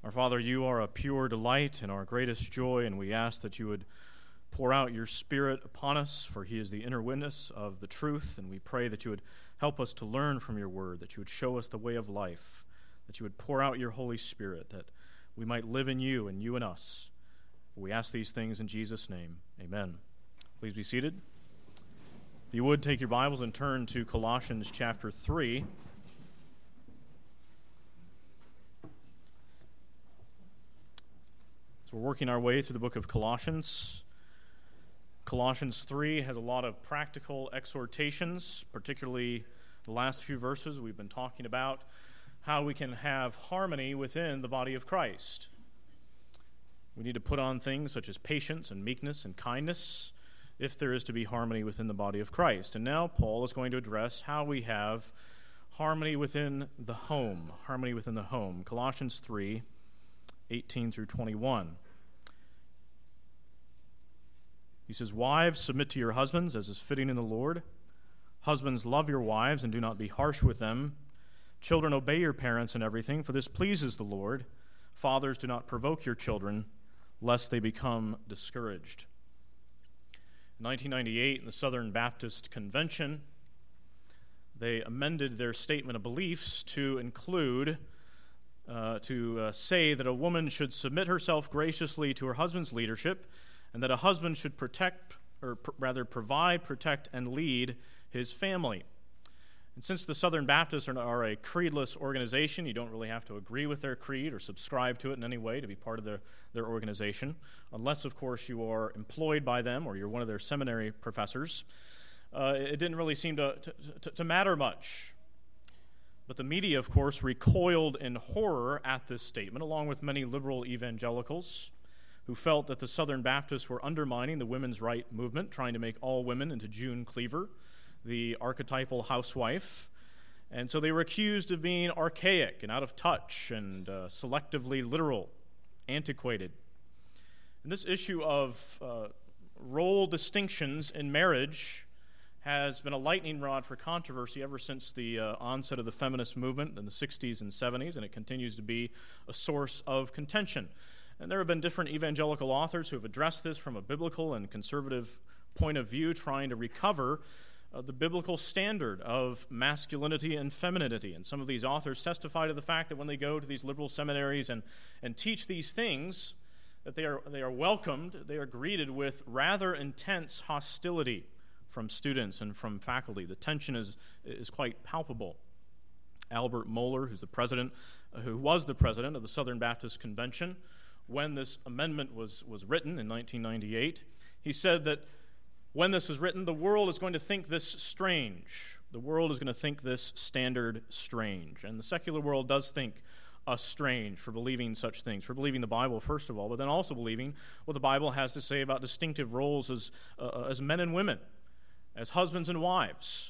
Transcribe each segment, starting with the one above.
Our Father, you are a pure delight and our greatest joy, and we ask that you would pour out your Spirit upon us, for he is the inner witness of the truth, and we pray that you would help us to learn from your word, that you would show us the way of life, that you would pour out your Holy Spirit, that we might live in you and you in us. We ask these things in Jesus' name. Amen. Please be seated. If you would, take your Bibles and turn to Colossians chapter 3. So we're working our way through the book of Colossians. Colossians 3 has a lot of practical exhortations, particularly the last few verses we've been talking about how we can have harmony within the body of Christ. We need to put on things such as patience and meekness and kindness if there is to be harmony within the body of Christ. And now Paul is going to address how we have harmony within the home. Harmony within the home. Colossians 3, 18 through 21. He says, "Wives, submit to your husbands as is fitting in the Lord. Husbands, love your wives and do not be harsh with them. Children, obey your parents in everything, for this pleases the Lord. Fathers, do not provoke your children, lest they become discouraged." In 1998, in the Southern Baptist Convention, they amended their statement of beliefs to include say that a woman should submit herself graciously to her husband's leadership, and that a husband should provide, protect, and lead his family. And since the Southern Baptists are a creedless organization, you don't really have to agree with their creed or subscribe to it in any way to be part of their organization, unless, of course, you are employed by them or you're one of their seminary professors. It didn't really seem to matter much. But the media, of course, recoiled in horror at this statement, along with many liberal evangelicals who felt that the Southern Baptists were undermining the women's right movement, trying to make all women into June Cleaver, the archetypal housewife. And so they were accused of being archaic and out of touch and selectively literal, antiquated. And this issue of role distinctions in marriage has been a lightning rod for controversy ever since the onset of the feminist movement in the 60s and 70s, and it continues to be a source of contention. And there have been different evangelical authors who have addressed this from a biblical and conservative point of view, trying to recover the biblical standard of masculinity and femininity. And some of these authors testify to the fact that when they go to these liberal seminaries and teach these things, that they are welcomed, they are greeted with rather intense hostility from students and from faculty. The tension is quite palpable. Albert Mohler, who was the president of the Southern Baptist Convention, when this amendment was written in 1998, he said that when this was written, the world is going to think this strange. The world is going to think this standard strange. And the secular world does think us strange for believing such things, for believing the Bible, first of all, but then also believing what the Bible has to say about distinctive roles as men and women, as husbands and wives.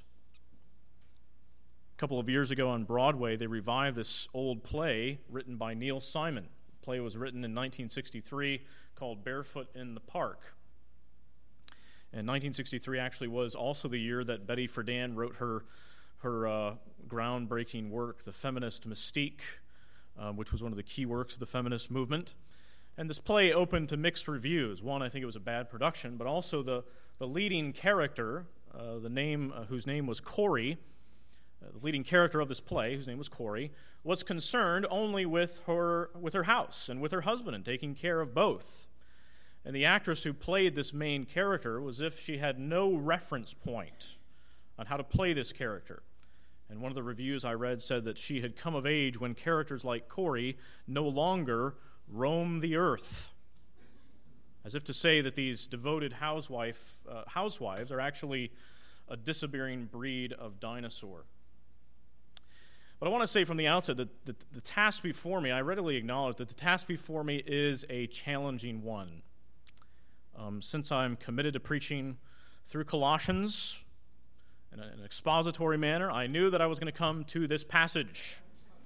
A couple of years ago on Broadway, they revived this old play written by Neil Simon. The play was written in 1963 called Barefoot in the Park. And 1963 actually was also the year that Betty Friedan wrote her groundbreaking work, The Feminist Mystique, which was one of the key works of the feminist movement. And this play opened to mixed reviews. One, I think it was a bad production, but also the leading character, whose name was Corey, the leading character of this play, whose name was Corey, was concerned only with her house and with her husband and taking care of both. And the actress who played this main character was as if she had no reference point on how to play this character. And one of the reviews I read said that she had come of age when characters like Corey no longer roam the earth, as if to say that these devoted housewives are actually a disappearing breed of dinosaur. But I want to say from the outset that the task before me, I readily acknowledge that the task before me is a challenging one. Since I'm committed to preaching through Colossians in an expository manner, I knew that I was going to come to this passage.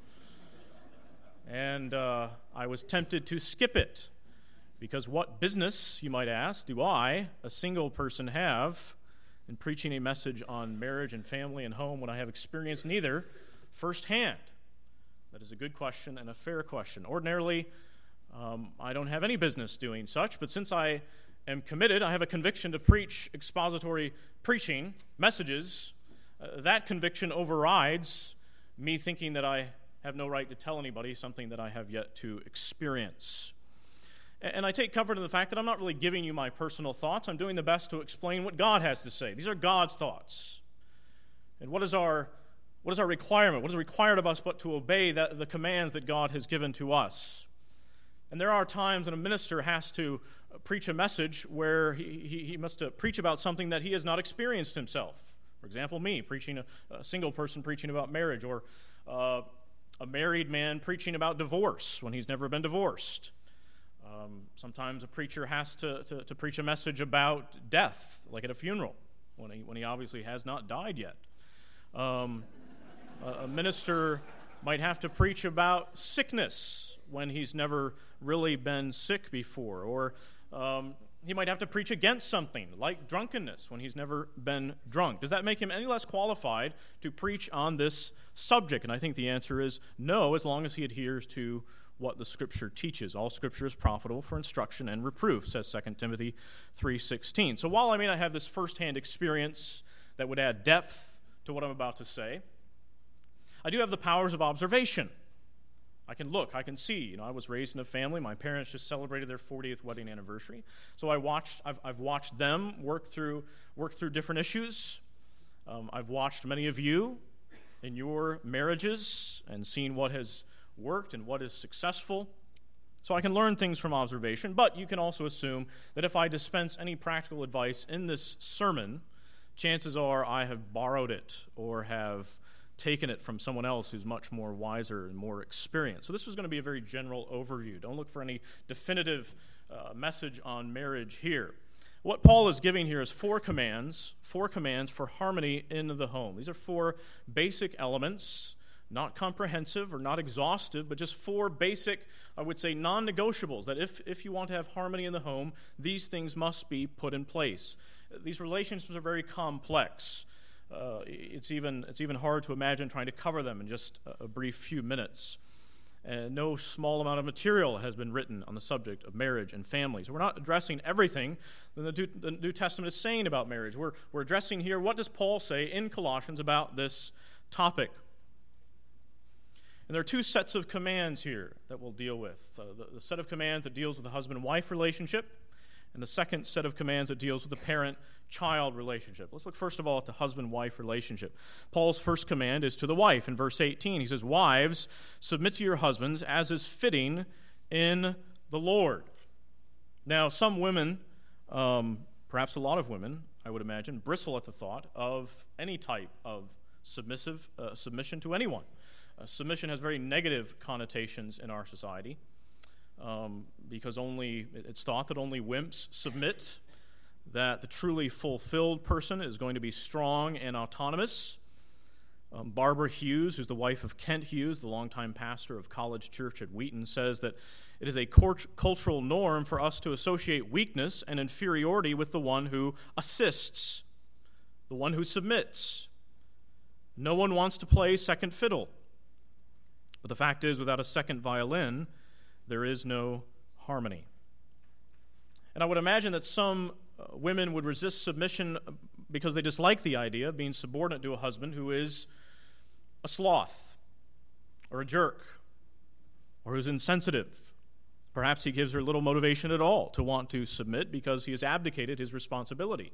And I was tempted to skip it, because what business, you might ask, do I, a single person, have in preaching a message on marriage and family and home when I have experienced neither firsthand? That is a good question and a fair question. Ordinarily, I don't have any business doing such, but since I am committed, I have a conviction to preach expository preaching, messages. That conviction overrides me thinking that I have no right to tell anybody something that I have yet to experience. And I take comfort in the fact that I'm not really giving you my personal thoughts. I'm doing the best to explain what God has to say. These are God's thoughts. And what is our requirement? What is required of us but to obey the commands that God has given to us? And there are times when a minister has to preach a message where he must preach about something that he has not experienced himself. For example, me, preaching a single person preaching about marriage, or a married man preaching about divorce when he's never been divorced. Sometimes a preacher has to preach a message about death, like at a funeral, when he obviously has not died yet. A minister might have to preach about sickness when he's never really been sick before, or he might have to preach against something like drunkenness when he's never been drunk. Does that make him any less qualified to preach on this subject? And I think the answer is no, as long as he adheres to what the Scripture teaches. All Scripture is profitable for instruction and reproof, says 2 Timothy 3:16. So while I may not have this firsthand experience that would add depth to what I'm about to say, I do have the powers of observation. I can look, I can see. I was raised in a family. My parents just celebrated their 40th wedding anniversary. So I've watched them work through different issues. I've watched many of you in your marriages and seen what has worked and what is successful. So I can learn things from observation, but you can also assume that if I dispense any practical advice in this sermon, chances are I have borrowed it or have taken it from someone else who's much more wiser and more experienced. So this is going to be a very general overview. Don't look for any definitive message on marriage here. What Paul is giving here is four commands for harmony in the home. These are four basic elements, not comprehensive or not exhaustive, but just four basic, I would say, non-negotiables, that if you want to have harmony in the home, these things must be put in place. These relationships are very complex. It's even hard to imagine trying to cover them in just a brief few minutes. No small amount of material has been written on the subject of marriage and family. So we're not addressing everything that the New Testament is saying about marriage. We're addressing here, what does Paul say in Colossians about this topic? And there are two sets of commands here that we'll deal with. The set of commands that deals with the husband-wife relationship, and the second set of commands that deals with the parent-child relationship. Let's look first of all at the husband-wife relationship. Paul's first command is to the wife. In verse 18, he says, "Wives, submit to your husbands as is fitting in the Lord." Now, some women, perhaps a lot of women, I would imagine, bristle at the thought of any type of submission to anyone. Submission has very negative connotations in our society. Because it's thought that only wimps submit, that the truly fulfilled person is going to be strong and autonomous. Barbara Hughes, who's the wife of Kent Hughes, the longtime pastor of College Church at Wheaton, says that it is a cultural norm for us to associate weakness and inferiority with the one who assists, the one who submits. No one wants to play second fiddle. But the fact is, without a second violin, there is no harmony. And I would imagine that some women would resist submission because they dislike the idea of being subordinate to a husband who is a sloth or a jerk or who's insensitive. Perhaps he gives her little motivation at all to want to submit because he has abdicated his responsibility.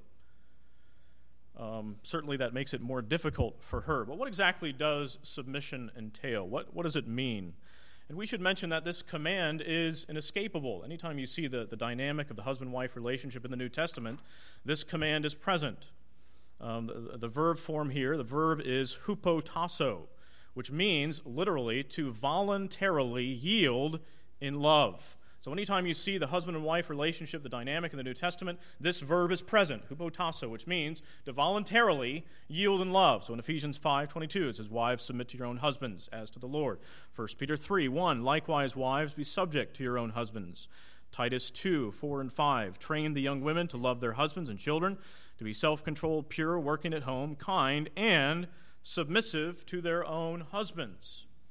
Certainly that makes it more difficult for her. But what exactly does submission entail? What does it mean? And we should mention that this command is inescapable. Anytime you see the dynamic of the husband-wife relationship in the New Testament, this command is present. The verb form here, the verb is hupotasso, which means literally to voluntarily yield in love. So anytime you see the husband and wife relationship, the dynamic in the New Testament, this verb is present, hupotasso, which means to voluntarily yield in love. So in Ephesians 5:22, it says, "Wives, submit to your own husbands as to the Lord." 1 Peter 3:1, "Likewise, wives, be subject to your own husbands." Titus 2:4 and 5, "Train the young women to love their husbands and children, to be self-controlled, pure, working at home, kind, and submissive to their own husbands."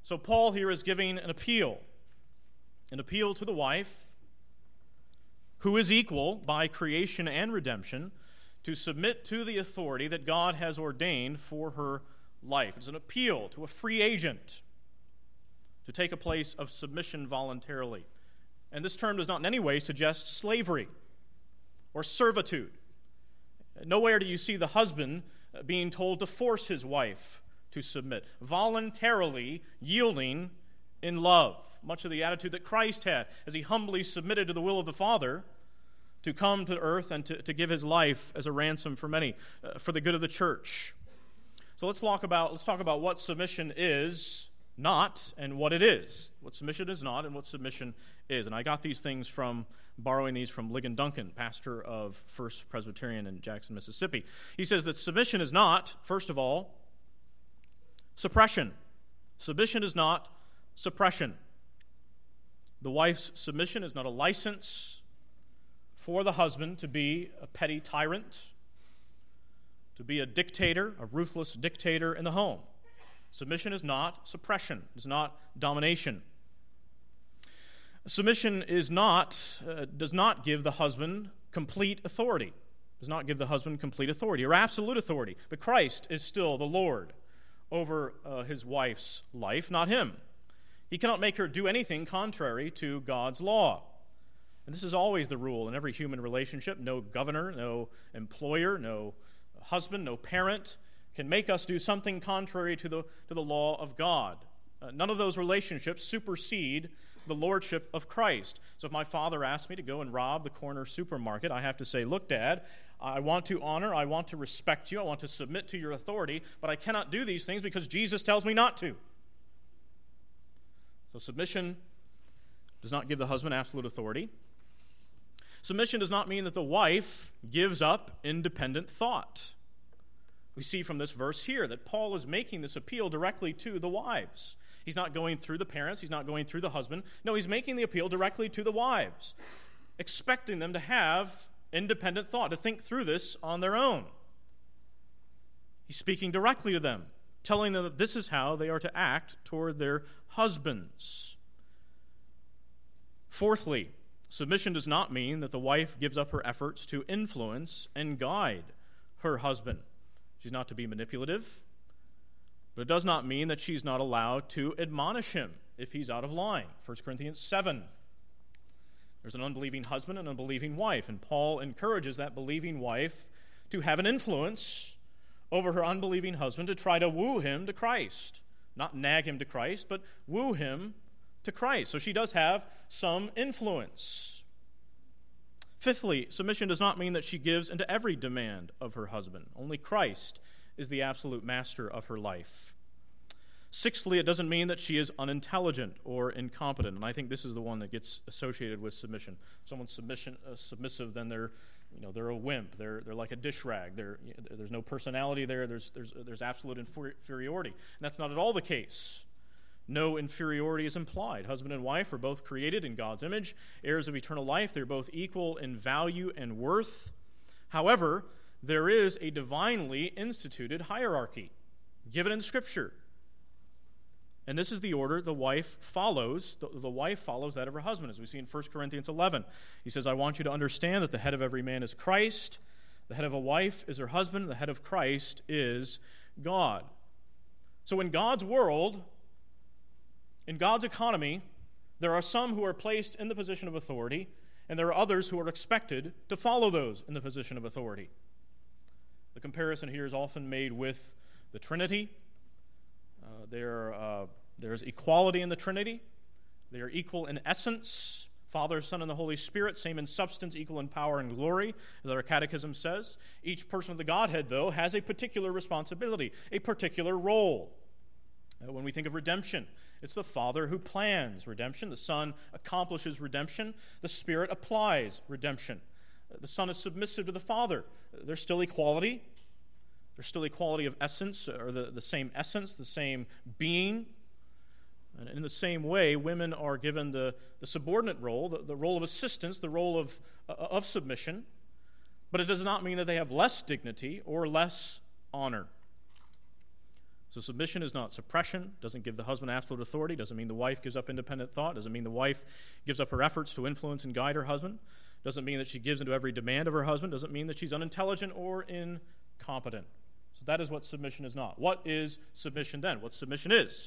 So Paul here is giving an appeal to the wife, who is equal by creation and redemption, to submit to the authority that God has ordained for her life. It's an appeal to a free agent to take a place of submission voluntarily. And this term does not in any way suggest slavery or servitude. Nowhere do you see the husband being told to force his wife to submit, voluntarily yielding in love, much of the attitude that Christ had as he humbly submitted to the will of the Father to come to earth and to give his life as a ransom for many, for the good of the church. So let's talk about what submission is not and what it is. What submission is not and what submission is. And I got these things borrowing these from Ligon Duncan, pastor of First Presbyterian in Jackson, Mississippi. He says that submission is not, first of all, suppression. Submission is not suppression. The wife's submission is not a license for the husband to be a petty tyrant, to be a dictator, a ruthless dictator in the home. Submission is not suppression, is not domination. Submission does not give the husband complete authority. Does not give the husband complete authority or absolute authority. But Christ is still the Lord over his wife's life, not him. He cannot make her do anything contrary to God's law. And this is always the rule in every human relationship. No governor, no employer, no husband, no parent can make us do something contrary to the law of God. None of those relationships supersede the lordship of Christ. So if my father asks me to go and rob the corner supermarket, I have to say, look, Dad, I want to honor, I want to respect you, I want to submit to your authority, but I cannot do these things because Jesus tells me not to. So submission does not give the husband absolute authority. Submission does not mean that the wife gives up independent thought. We see from this verse here that Paul is making this appeal directly to the wives. He's not going through the parents. He's not going through the husband. No, he's making the appeal directly to the wives, expecting them to have independent thought, to think through this on their own. He's speaking directly to them, telling them that this is how they are to act toward their husbands. Fourthly, submission does not mean that the wife gives up her efforts to influence and guide her husband. She's not to be manipulative, but it does not mean that she's not allowed to admonish him if he's out of line. 1 Corinthians 7. There's an unbelieving husband and an unbelieving wife, and Paul encourages that believing wife to have an influence over her unbelieving husband to try to woo him to Christ. Not nag him to Christ, but woo him to Christ. So she does have some influence. Fifthly, submission does not mean that she gives into every demand of her husband. Only Christ is the absolute master of her life. Sixthly, it doesn't mean that she is unintelligent or incompetent. And I think this is the one that gets associated with submission. If someone's submissive, then they're a wimp. They're like a dish rag. There's no personality there. There's absolute inferiority. And that's not at all the case. No inferiority is implied. Husband and wife are both created in God's image, heirs of eternal life. They're both equal in value and worth. However, there is a divinely instituted hierarchy given in Scripture. And this is the order the wife follows. The wife follows that of her husband, as we see in 1 Corinthians 11. He says, I want you to understand that the head of every man is Christ, the head of a wife is her husband, the head of Christ is God. So in God's world, in God's economy, there are some who are placed in the position of authority, and there are others who are expected to follow those in the position of authority. The comparison here is often made with the Trinity. There's equality in the Trinity. They are equal in essence. Father, Son, and the Holy Spirit, same in substance, equal in power and glory, as our catechism says. Each person of the Godhead, though, has a particular responsibility, a particular role. When we think of redemption, it's the Father who plans redemption. The Son accomplishes redemption. The Spirit applies redemption. The Son is submissive to the Father. There's still equality. There's still equality of essence, or the same essence, the same being. And in the same way, women are given the subordinate role, the role of assistance, the role of submission. But it does not mean that they have less dignity or less honor. So submission is not suppression, doesn't give the husband absolute authority, doesn't mean the wife gives up independent thought, doesn't mean the wife gives up her efforts to influence and guide her husband, doesn't mean that she gives into every demand of her husband, doesn't mean that she's unintelligent or incompetent. So that is what submission is not. What is submission then? What submission is?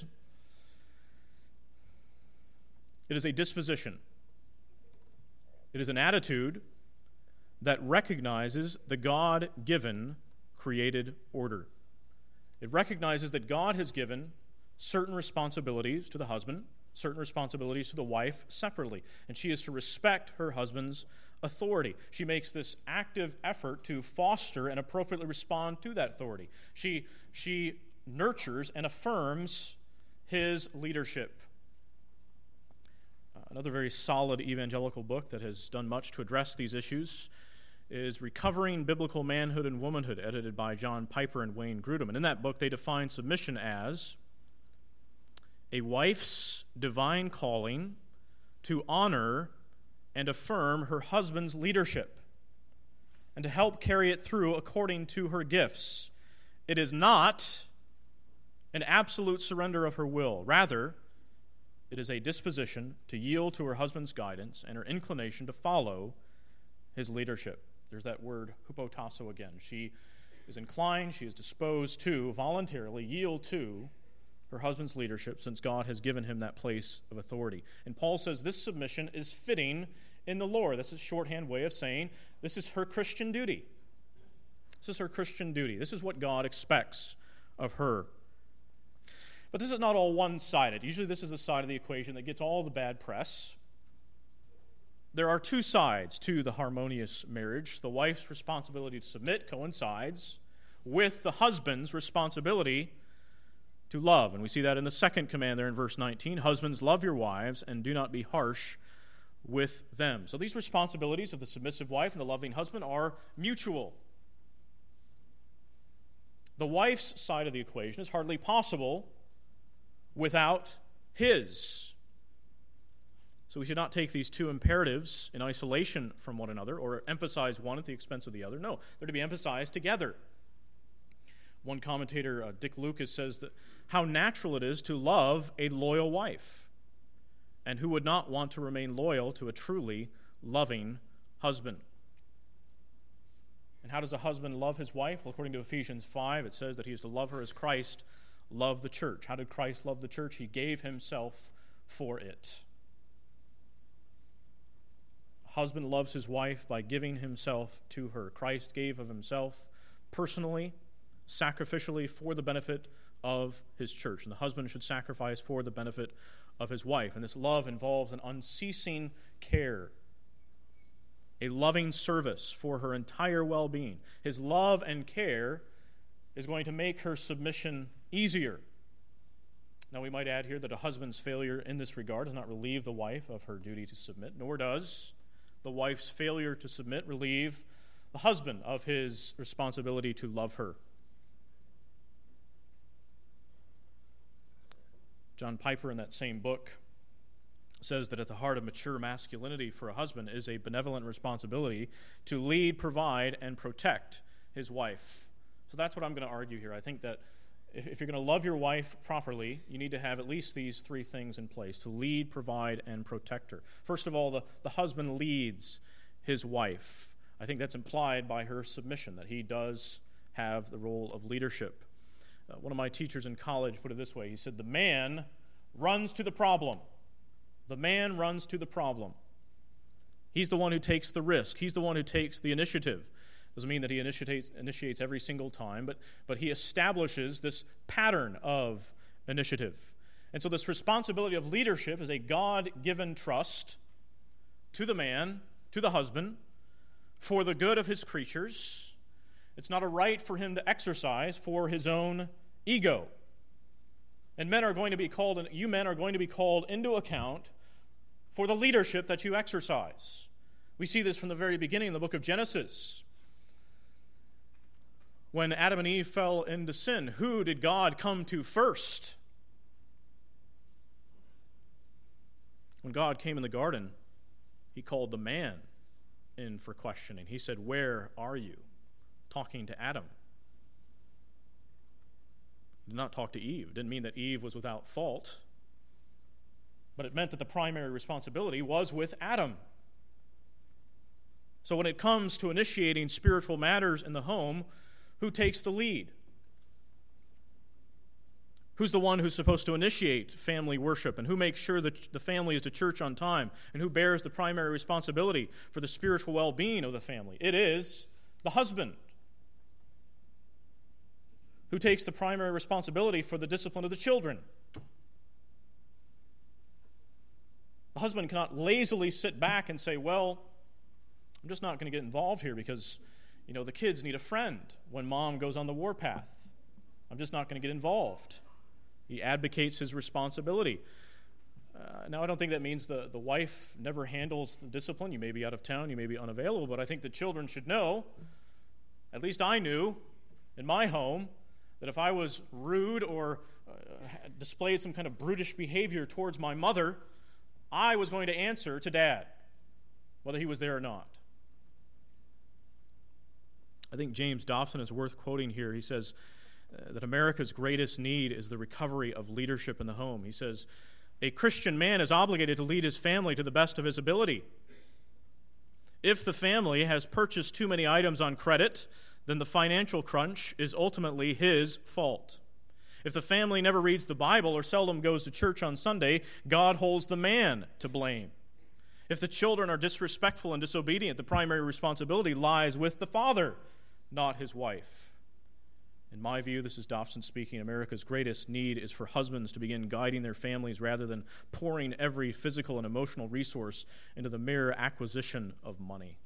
It is a disposition. It is an attitude that recognizes the God-given created order. It recognizes that God has given certain responsibilities to the husband, certain responsibilities to the wife separately, and she is to respect her husband's authority. She makes this active effort to foster and appropriately respond to that authority. She nurtures and affirms his leadership. Another very solid evangelical book that has done much to address these issues is Recovering Biblical Manhood and Womanhood, edited by John Piper and Wayne Grudem. And in that book, they define submission as a wife's divine calling to honor and affirm her husband's leadership and to help carry it through according to her gifts. It is not an absolute surrender of her will. Rather, it is a disposition to yield to her husband's guidance and her inclination to follow his leadership. There's that word hupotasso again. She is inclined, she is disposed to voluntarily yield to her husband's leadership since God has given him that place of authority. And Paul says this submission is fitting in the Lord. That's a shorthand way of saying this is her Christian duty. This is her Christian duty. This is what God expects of her. But this is not all one-sided. Usually this is the side of the equation that gets all the bad press. There are two sides to the harmonious marriage. The wife's responsibility to submit coincides with the husband's responsibility to love. And we see that in the second command there in verse 19. Husbands, love your wives and do not be harsh with them. So these responsibilities of the submissive wife and the loving husband are mutual. The wife's side of the equation is hardly possible without his. So we should not take these two imperatives in isolation from one another or emphasize one at the expense of the other. No, they're to be emphasized together. One commentator, Dick Lucas, says that how natural it is to love a loyal wife, and who would not want to remain loyal to a truly loving husband. And how does a husband love his wife? Well, according to Ephesians 5, it says that he is to love her as Christ loved the church. How did Christ love the church? He gave himself for it. A husband loves his wife by giving himself to her. Christ gave of himself personally, sacrificially for the benefit of his church. And the husband should sacrifice for the benefit of his wife. And this love involves an unceasing care, a loving service for her entire well-being. His love and care is going to make her submission easier. Now, we might add here that a husband's failure in this regard does not relieve the wife of her duty to submit, nor does the wife's failure to submit relieve the husband of his responsibility to love her. John Piper, in that same book, says that at the heart of mature masculinity for a husband is a benevolent responsibility to lead, provide, and protect his wife. So that's what I'm going to argue here. I think that if you're going to love your wife properly, you need to have at least these three things in place: to lead, provide, and protect her. First of all, the husband leads his wife. I think that's implied by her submission, that he does have the role of leadership. One of my teachers in college put it this way. He said, the man runs to the problem. The man runs to the problem. He's the one who takes the risk. He's the one who takes the initiative. Doesn't mean that he initiates every single time, but he establishes this pattern of initiative. And so this responsibility of leadership is a God-given trust to the man, to the husband, for the good of his creatures. It's not a right for him to exercise for his own ego. And men are going to be called, and you men are going to be called into account for the leadership that you exercise. We see this from the very beginning in the book of Genesis. When Adam and Eve fell into sin, who did God come to first? When God came in the garden, he called the man in for questioning. He said, "Where are you?" Talking to Adam. He did not talk to Eve. It didn't mean that Eve was without fault, but it meant that the primary responsibility was with Adam. So when it comes to initiating spiritual matters in the home, who takes the lead? Who's the one who's supposed to initiate family worship, and who makes sure that the family is to church on time, and who bears the primary responsibility for the spiritual well-being of the family? It is the husband. Who takes the primary responsibility for the discipline of the children? The husband cannot lazily sit back and say, well, I'm just not going to get involved here because, the kids need a friend when mom goes on the warpath. I'm just not going to get involved. He advocates his responsibility. Now, I don't think that means the wife never handles the discipline. You may be out of town, you may be unavailable, but I think the children should know, at least I knew in my home, that if I was rude or displayed some kind of brutish behavior towards my mother, I was going to answer to Dad, whether he was there or not. I think James Dobson is worth quoting here. He says that America's greatest need is the recovery of leadership in the home. He says, a Christian man is obligated to lead his family to the best of his ability. If the family has purchased too many items on credit, then the financial crunch is ultimately his fault. If the family never reads the Bible or seldom goes to church on Sunday, God holds the man to blame. If the children are disrespectful and disobedient, the primary responsibility lies with the father, not his wife. In my view, this is Dobson speaking, America's greatest need is for husbands to begin guiding their families rather than pouring every physical and emotional resource into the mere acquisition of money.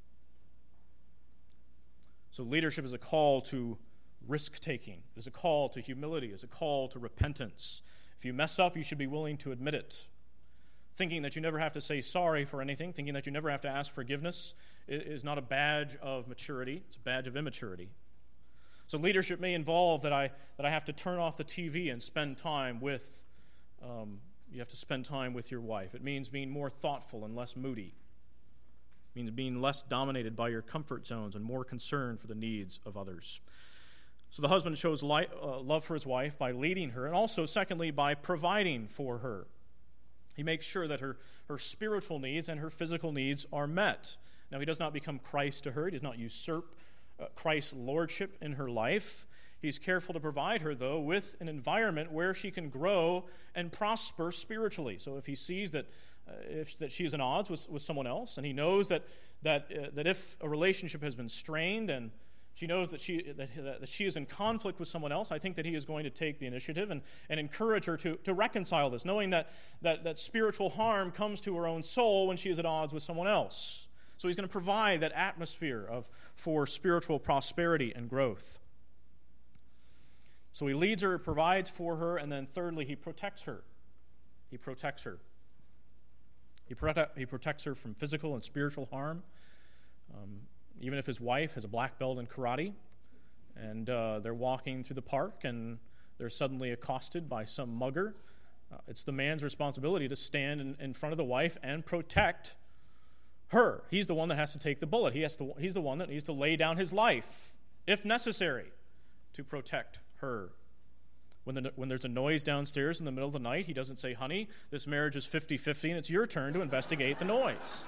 So leadership is a call to risk-taking. It is a call to humility. It is a call to repentance. If you mess up, you should be willing to admit it. Thinking that you never have to say sorry for anything, thinking that you never have to ask forgiveness is not a badge of maturity. It's a badge of immaturity. So leadership may involve that I have to turn off the TV and spend time with, you have to spend time with your wife. It means being more thoughtful and less moody. It means being less dominated by your comfort zones and more concerned for the needs of others. So the husband shows love for his wife by leading her, and also, secondly, by providing for her. He makes sure that her spiritual needs and her physical needs are met. Now, he does not become Christ to her. He does not usurp Christ's lordship in her life. He's careful to provide her, though, with an environment where she can grow and prosper spiritually. So if he sees that she is at odds with someone else, and he knows that if a relationship has been strained and she knows that she is in conflict with someone else, I think that he is going to take the initiative and encourage her to reconcile this, knowing that spiritual harm comes to her own soul when she is at odds with someone else. So he's going to provide that atmosphere for spiritual prosperity and growth. So he leads her, provides for her, and then thirdly, he protects her. He protects her. He protects her from physical and spiritual harm. Even if his wife has a black belt in karate, and they're walking through the park and they're suddenly accosted by some mugger, it's the man's responsibility to stand in front of the wife and protect her. He's the one that has to take the bullet. He's the one that needs to lay down his life, if necessary, to protect her. When there's a noise downstairs in the middle of the night, he doesn't say, honey, this marriage is 50-50 and it's your turn to investigate the noise.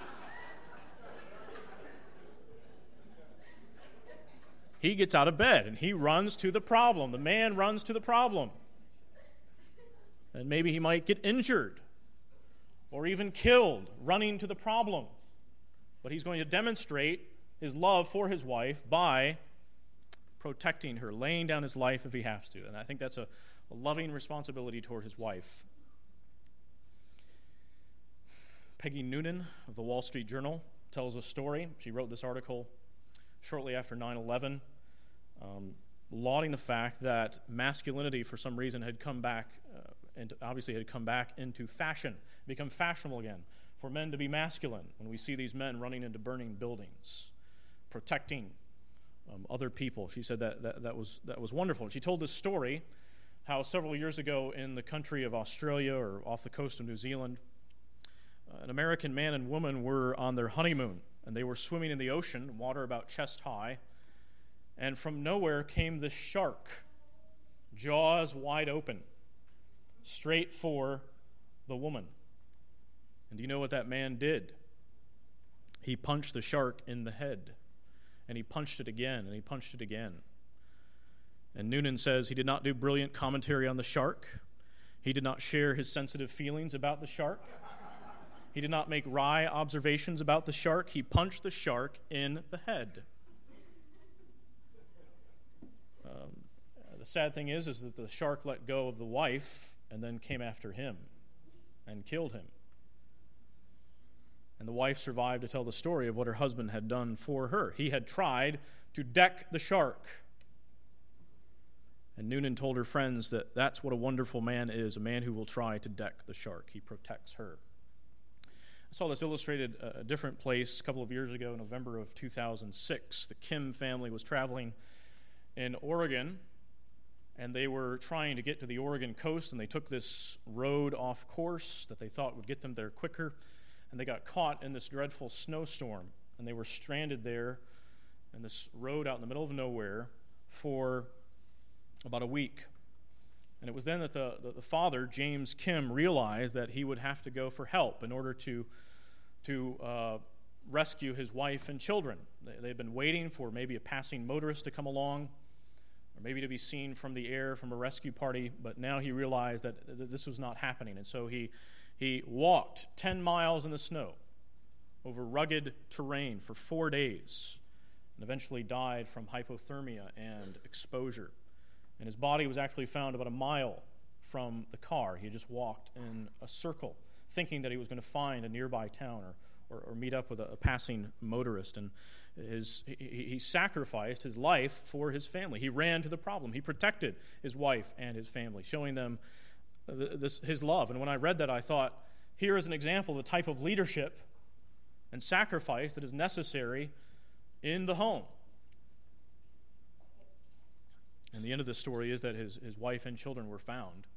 He gets out of bed and he runs to the problem. The man runs to the problem. And maybe he might get injured or even killed running to the problem. But he's going to demonstrate his love for his wife by protecting her, laying down his life if he has to. And I think that's a loving responsibility toward his wife. Peggy Noonan of the Wall Street Journal tells a story. She wrote this article shortly after 9/11, lauding the fact that masculinity, for some reason, had come back, and obviously had come back into fashion, become fashionable again, for men to be masculine. When we see these men running into burning buildings, protecting other people, she said that was wonderful. And she told this story, how several years ago in the country of Australia or off the coast of New Zealand, an American man and woman were on their honeymoon, and they were swimming in the ocean, water about chest high, and from nowhere came this shark jaws wide open, straight for the woman. And do you know what that man did? He punched the shark in the head, and he punched it again, and he punched it again. And Noonan says he did not do brilliant commentary on the shark. He did not share his sensitive feelings about the shark. He did not make wry observations about the shark. He punched the shark in the head. The sad thing is that the shark let go of the wife and then came after him and killed him. And the wife survived to tell the story of what her husband had done for her. He had tried to deck the shark. And Noonan told her friends that that's what a wonderful man is, a man who will try to deck the shark. He protects her. I saw this illustrated a different place a couple of years ago, November of 2006. The Kim family was traveling in Oregon, and they were trying to get to the Oregon coast, and they took this road off course that they thought would get them there quicker, and they got caught in this dreadful snowstorm, and they were stranded there in this road out in the middle of nowhere for about a week. And it was then that the father, James Kim, realized that he would have to go for help in order to rescue his wife and children. They had been waiting for maybe a passing motorist to come along, or maybe to be seen from the air from a rescue party, but now he realized that this was not happening. And so he walked 10 miles in the snow over rugged terrain for 4 days and eventually died from hypothermia and exposure. And his body was actually found about a mile from the car. He had just walked in a circle, thinking that he was going to find a nearby town or meet up with a passing motorist. And he sacrificed his life for his family. He ran to the problem. He protected his wife and his family, showing them his love. And when I read that, I thought, here is an example of the type of leadership and sacrifice that is necessary in the home. And the end of the story is that his wife and children were found.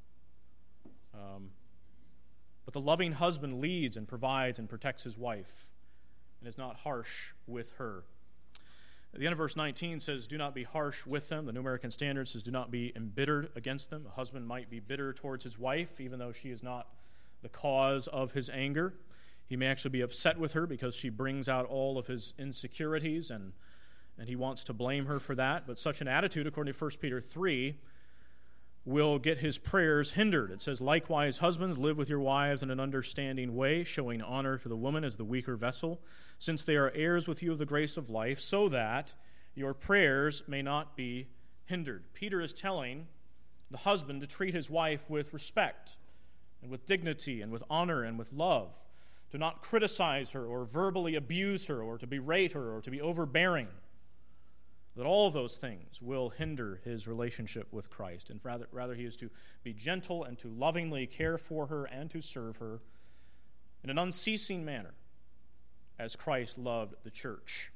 But the loving husband leads and provides and protects his wife and is not harsh with her. At the end of verse 19 says, do not be harsh with them. The New American Standard says, do not be embittered against them. A husband might be bitter towards his wife, even though she is not the cause of his anger. He may actually be upset with her because she brings out all of his insecurities, and he wants to blame her for that. But such an attitude, according to 1 Peter 3, will get his prayers hindered. It says, likewise, husbands, live with your wives in an understanding way, showing honor to the woman as the weaker vessel, since they are heirs with you of the grace of life, so that your prayers may not be hindered. Peter is telling the husband to treat his wife with respect and with dignity and with honor and with love, to not criticize her or verbally abuse her or to berate her or to be overbearing. That all of those things will hinder his relationship with Christ. And rather he is to be gentle and to lovingly care for her and to serve her in an unceasing manner as Christ loved the church.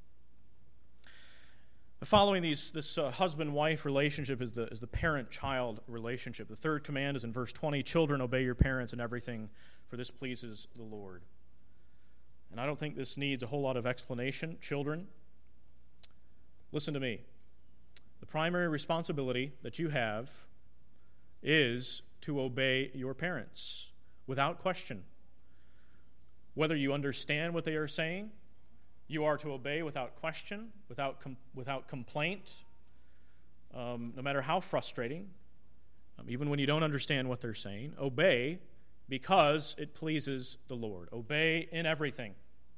Following this husband-wife relationship is the parent-child relationship. The third command is in verse 20, children, obey your parents in everything, for this pleases the Lord. And I don't think this needs a whole lot of explanation. Children, listen to me. The primary responsibility that you have is to obey your parents without question. Whether you understand what they are saying, you are to obey without question, without complaint, no matter how frustrating, even when you don't understand what they're saying. Obey because it pleases the Lord. Obey in everything.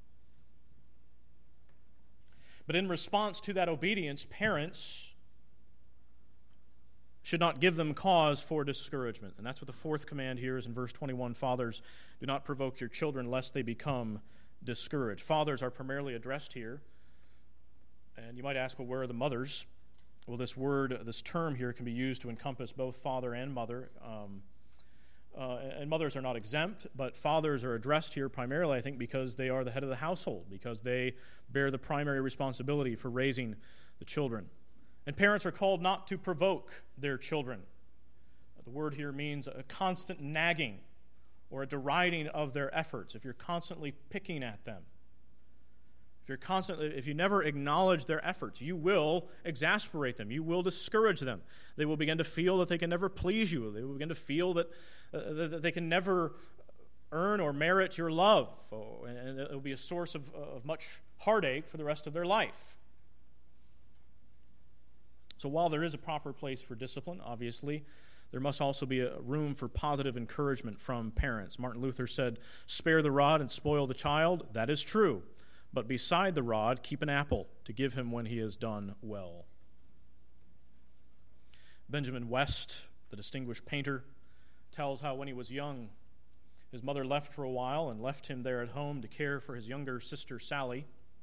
But in response to that obedience, parents should not give them cause for discouragement. And that's what the fourth command here is in verse 21. Fathers, do not provoke your children lest they become discouraged. Fathers are primarily addressed here. And you might ask, well, where are the mothers? Well, this term here can be used to encompass both father and mother. And mothers are not exempt, but fathers are addressed here primarily, I think, because they are the head of the household, because they bear the primary responsibility for raising the children. And parents are called not to provoke their children. The word here means a constant nagging or a deriding of their efforts. If you're constantly picking at them, if you never acknowledge their efforts, you will exasperate them. You will discourage them. They will begin to feel that they can never please you. They will begin to feel that they can never earn or merit your love. And it will be a source of much heartache for the rest of their life. So while there is a proper place for discipline, obviously, there must also be a room for positive encouragement from parents. Martin Luther said, "Spare the rod and spoil the child." That is true. But beside the rod, keep an apple to give him when he has done well. Benjamin West, the distinguished painter, tells how when he was young, his mother left for a while and left him there at home to care for his younger sister, Sally.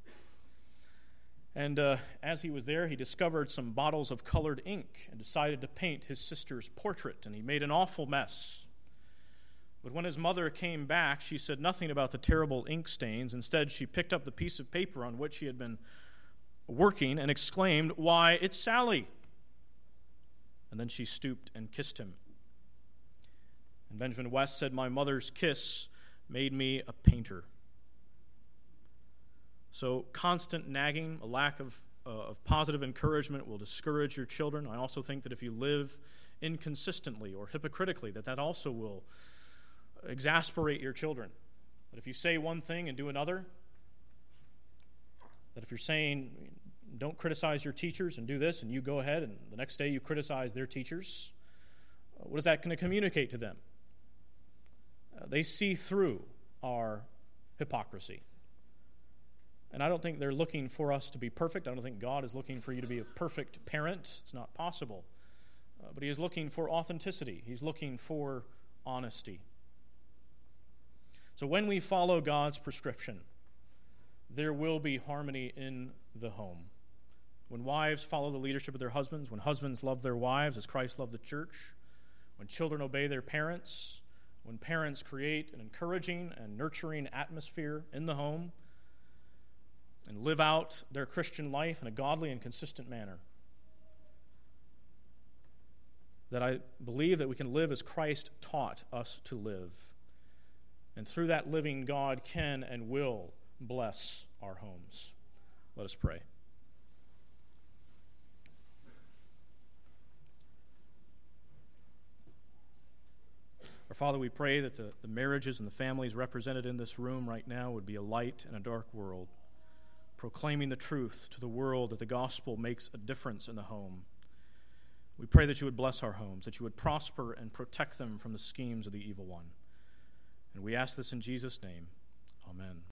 And as he was there, he discovered some bottles of colored ink and decided to paint his sister's portrait, and he made an awful mess. But when his mother came back, she said nothing about the terrible ink stains. Instead, she picked up the piece of paper on which he had been working and exclaimed, "Why, it's Sally!" And then she stooped and kissed him. And Benjamin West said, "My mother's kiss made me a painter." So constant nagging, a lack of positive encouragement will discourage your children. I also think that if you live inconsistently or hypocritically, that also will exasperate your children. That if you say one thing and do another, that if you're saying don't criticize your teachers and do this, and you go ahead and the next day you criticize their teachers, what is that going to communicate to them? They see through our hypocrisy. And I don't think they're looking for us to be perfect. I don't think God is looking for you to be a perfect parent. It's not possible. But he is looking for authenticity. He's looking for honesty. So when we follow God's prescription, there will be harmony in the home. When wives follow the leadership of their husbands, when husbands love their wives as Christ loved the church, when children obey their parents, when parents create an encouraging and nurturing atmosphere in the home and live out their Christian life in a godly and consistent manner, that I believe that we can live as Christ taught us to live. And through that living, God can and will bless our homes. Let us pray. Our Father, we pray that the marriages and the families represented in this room right now would be a light in a dark world, proclaiming the truth to the world that the gospel makes a difference in the home. We pray that you would bless our homes, that you would prosper and protect them from the schemes of the evil one. And we ask this in Jesus' name. Amen.